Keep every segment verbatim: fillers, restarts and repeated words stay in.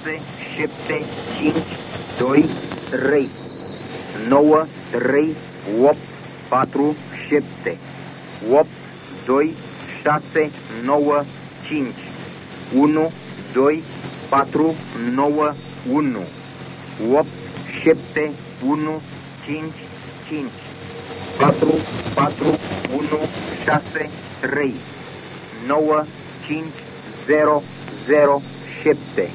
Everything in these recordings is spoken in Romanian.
șase, șapte, cinci, doi, trei, nouă, trei, opt, patru, șapte, opt, doi, șase, nouă, cinci, unu, doi, patru, nouă, unu, opt, șapte, unu, cinci, cinci, patru, patru, unu, șase, trei, nouă, cinci, zero, zero, șapte,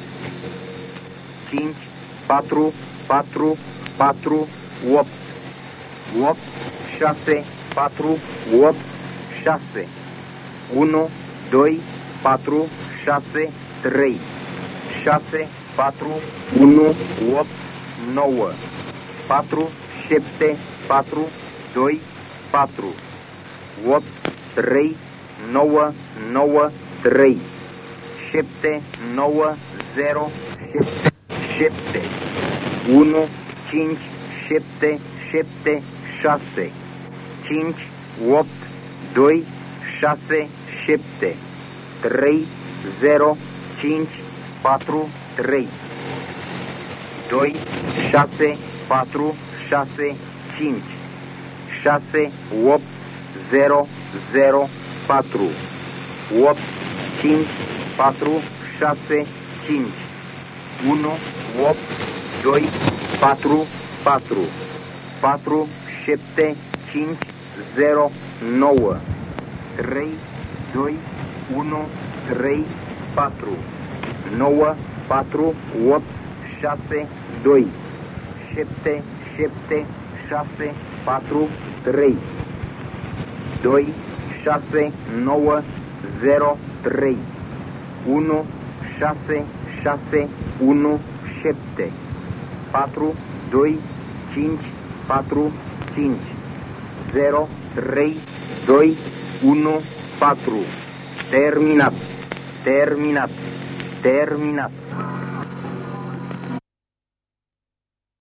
cinci, patru, patru, patru, opt, opt, șase, patru, opt, șase, unu, doi, patru, șase, trei, șase, patru, unu, opt, nouă, patru, șapte, patru, doi, patru, opt, trei, nouă, nouă, trei, șapte, nouă, zero, șapte, șapte, unu, cinci, șapte, șapte, șase, cinci, opt, doi, șase, șapte, trei, zero, cinci, patru, trei, doi, șase, patru, șase, cinci, șase, opt, zero, zero, patru, opt, cinci, patru, șase, cinci, unu, opt, doi, patru, patru, patru, șapte, cinci, zero, nouă, trei, doi, unu, trei, patru, nouă, patru, opt, șase, doi, șapte, șapte, șase, patru, trei, doi, șase, nouă, zero, trei, unu, șase, șase, unu, șapte, patru, doi, cinci, patru, cinci, zero, trei, doi, unu, patru. Terminat, terminat, terminat.